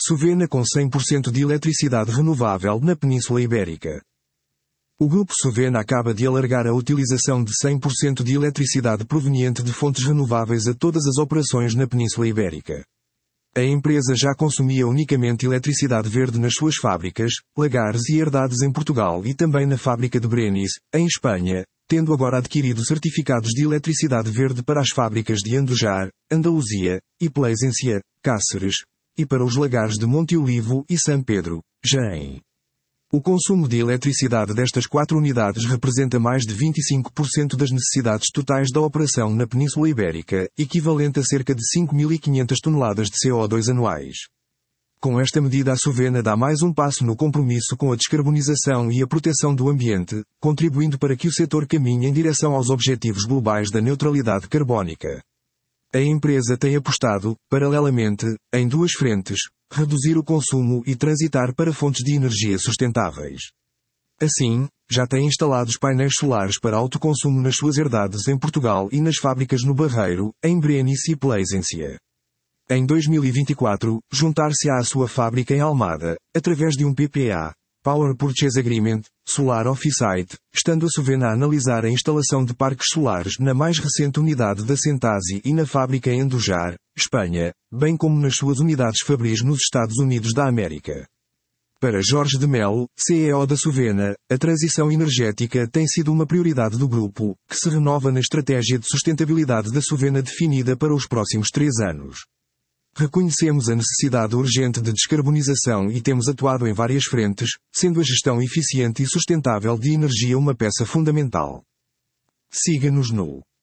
Suvena com 100% de eletricidade renovável na Península Ibérica. O Grupo Suvena acaba de alargar a utilização de 100% de eletricidade proveniente de fontes renováveis a todas as operações na Península Ibérica. A empresa já consumia unicamente eletricidade verde nas suas fábricas, lagares e herdades em Portugal e também na fábrica de Brenis, em Espanha, tendo agora adquirido certificados de eletricidade verde para as fábricas de Andujar, Andaluzia, e Plasencia, Cáceres, e para os lagares de Monte Olivo e São Pedro, Jaén. O consumo de eletricidade destas 4 unidades representa mais de 25% das necessidades totais da operação na Península Ibérica, equivalente a cerca de 5.500 toneladas de CO2 anuais. Com esta medida, a Suvena dá mais um passo no compromisso com a descarbonização e a proteção do ambiente, contribuindo para que o setor caminhe em direção aos objetivos globais da neutralidade carbónica. A empresa tem apostado, paralelamente, em 2 frentes: reduzir o consumo e transitar para fontes de energia sustentáveis. Assim, já tem instalados painéis solares para autoconsumo nas suas herdades em Portugal e nas fábricas no Barreiro, em Brenis e Plasencia. Em 2024, juntar-se-á à sua fábrica em Almada, através de um PPA, Power Purchase Agreement, Solar Off-site, estando a Suvena a analisar a instalação de parques solares na mais recente unidade da Centasi e na fábrica em Andujar, Espanha, bem como nas suas unidades Fabris nos Estados Unidos da América. Para Jorge de Melo, CEO da Suvena, a transição energética tem sido uma prioridade do grupo, que se renova na estratégia de sustentabilidade da Suvena definida para os próximos 3 anos. Reconhecemos a necessidade urgente de descarbonização e temos atuado em várias frentes, sendo a gestão eficiente e sustentável de energia uma peça fundamental. Siga-nos no